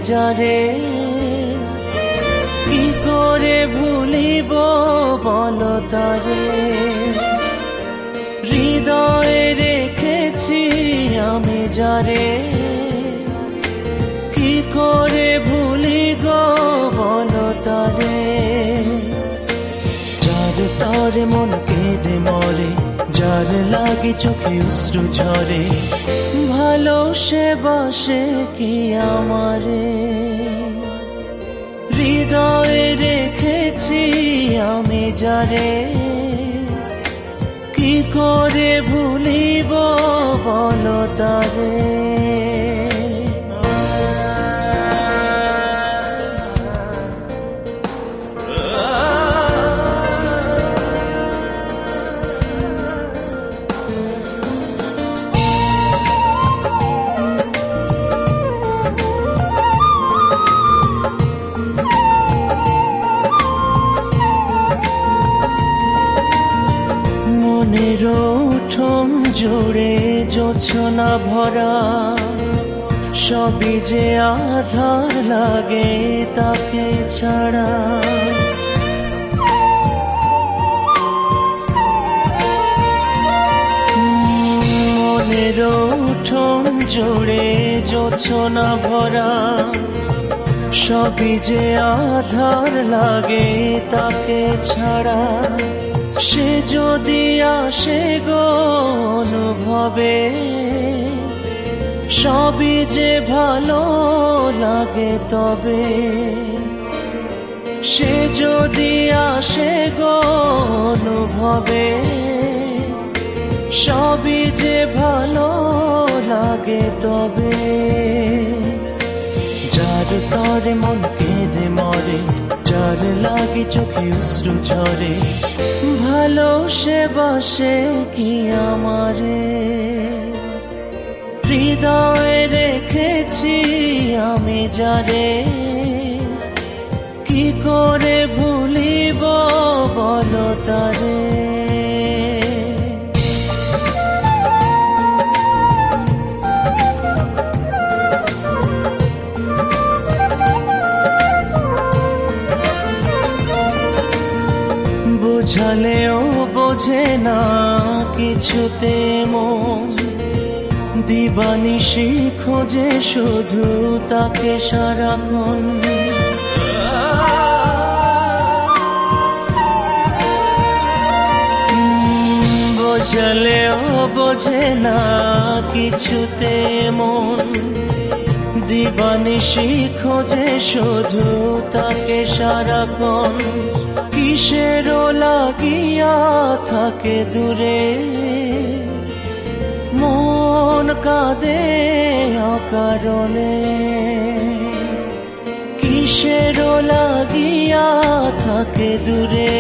যারে কি করে ভুলিব বলো তারে হৃদয়ে রেখেছি আমি যারে কি করে ভুলি গো বলো তারে যার তরে মন কেঁদে মরে যার লাগে চোখে অশ্রু ঝরে ভালো সে বাসে কি আমারে হৃদয়ে রেখেছি আমি যারে কি করে ভুলিব বলো তারে উঠোন জুড়ে জোছনা ভরা সবই যে আধার লাগে তাকে ছাড়া মনের উঠোন জুড়ে জোছনা ভরা সবই যে আধার লাগে তাকে ছাড়া সে যদি আসে গো অনুভবে সবই যে ভালো লাগে তবে সে যদি আসে গো অনুভবে সবই যে ভালো লাগে তবে যার তরে মন কেঁদে মরে যার লাগে চোখে অশ্রু ঝরে ভালো সে বাসে কি আমারে হৃদয়ে রেখেছি আমি যারে কি করে ভুলিব বলো তারে বুঝালেও বোঝে না কিছুতে মন দিবানিশি খোঁজে শুধু তাকে সারাক্ষণ বোঝালেও বোঝে না কিছুতে মন দিবানিশি খোঁজে শুধু তাকে সারাক্ষণ কিসের লাগিয়া থাকে দূরে মন কাঁদে অকারণে কিসের লাগিয়া থাকে দূরে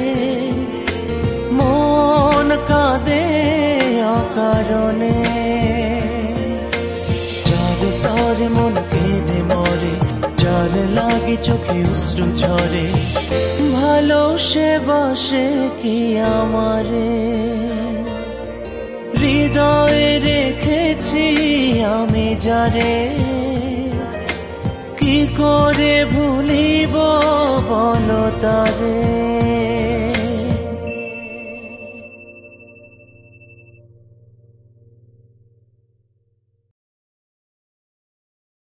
মন কাঁদে অকারণে যার তরে মন কেঁদে মরে যার লাগে চোখে অশ্রু ঝরে ভালো সে বাসে কি আমারে হৃদয়ে রেখেছি আমি যারে কি করে ভুলিব বলো তারে